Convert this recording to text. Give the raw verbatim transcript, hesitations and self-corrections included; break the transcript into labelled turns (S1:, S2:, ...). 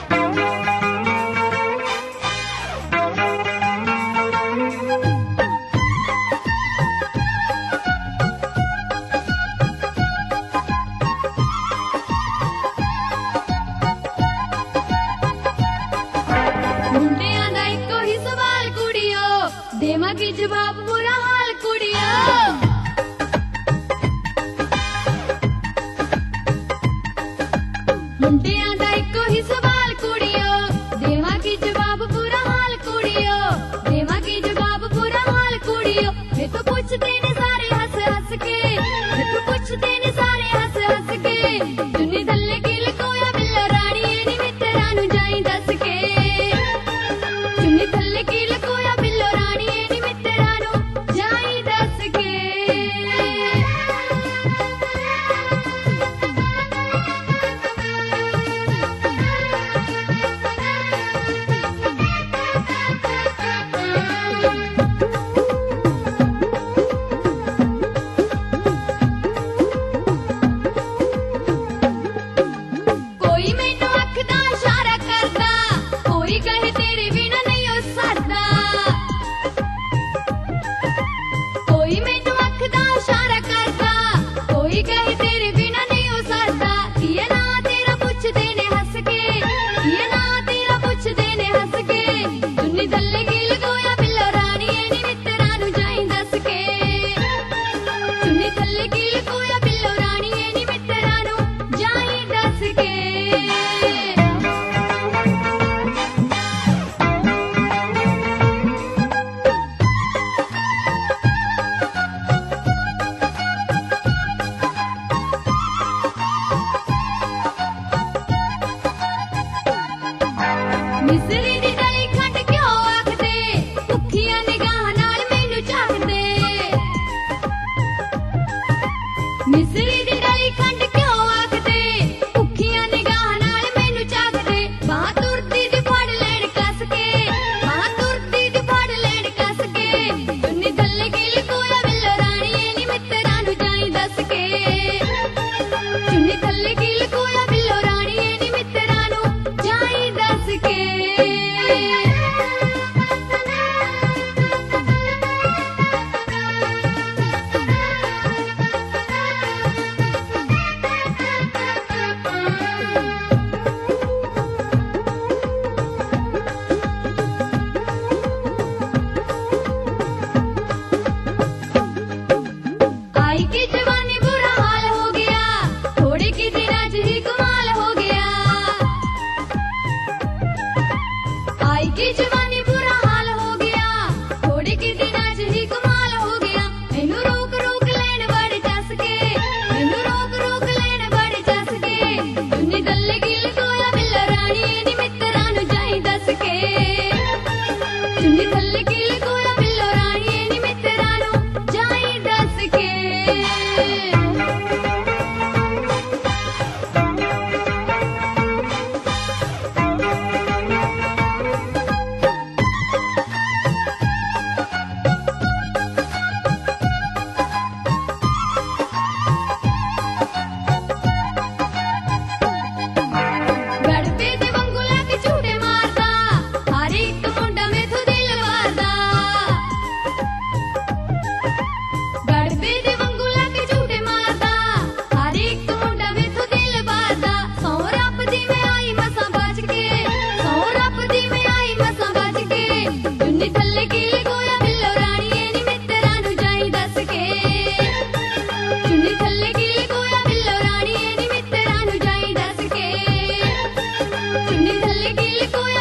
S1: देवा की जवाब बुरा हाल कुड़िया मुंडिया दा इको ही सवाल कुड़ियो देवा की जवाब बुरा हाल कुड़ियो देवा की जवाब बुरा हाल कुड़ियो मैं तो पूछते ने सारे हंस हंस के मैं तो पूछते ने सारे हंस हंस के चुन्नी दल्ले की लकोया बिल्लो रानी नी मित्रा नु जाई दस के चुन्नी दल्ले की लकोया बिल्लो रानी मिसरी दी डली खंड क्यों आखदे भुखिया निगाह नाल मैनू झाकदे मिसरी दी डली खंड क्यों आखदे भुखिया निगाह नाल मैनू झाकदे बाह तुरदी दी फड़ लैण कस के बाह तुरदी दी फड़ लैण कस के चुन्नी थल्ले की लकोया बिल्लो रानी नी मित्रा नु जाई दस के चुन्नी थल्ले की लकोया बिल्लो रानी नी मित्रा नु जाई दस के आई की जवानी बुरा हाल हो गया थोड़े की दिना च ही कमाल हो गया आई की जवानी बुरा हाल हो गया थोड़े की दिना च ही कमाल हो गया मैनू रोक रोक लैन बड़े चस के मैनू रोक रोक लैन बड़े चस के चुन्नी दल्ले की लकोया बिल्लो रानी नी मित्रा नु जाई दस के चुन्नी थल्ले की लकोया बिल्लो रानी नी मित्रा नु जाई दस के गड़पे दे वांगू लग झूठे मारदा हर एक मुंडा मैथों दिल वारदा गड़पे दे वांगू लग झूठे मारदा हर एक मुंडा मैथों दिल वारदा सौ रब दी मैं आई मसां बच के सौ रब दी मैं आई मसां बच के चुन्नी थल्ले की लकोया बिल्लो रानी नी मित्रा नु जाई दस के चुन्नी थल्ले की लकोया बिल्लो रानी नी मित्रा नु जाई दस के चुन्नी थल्ले की लकोया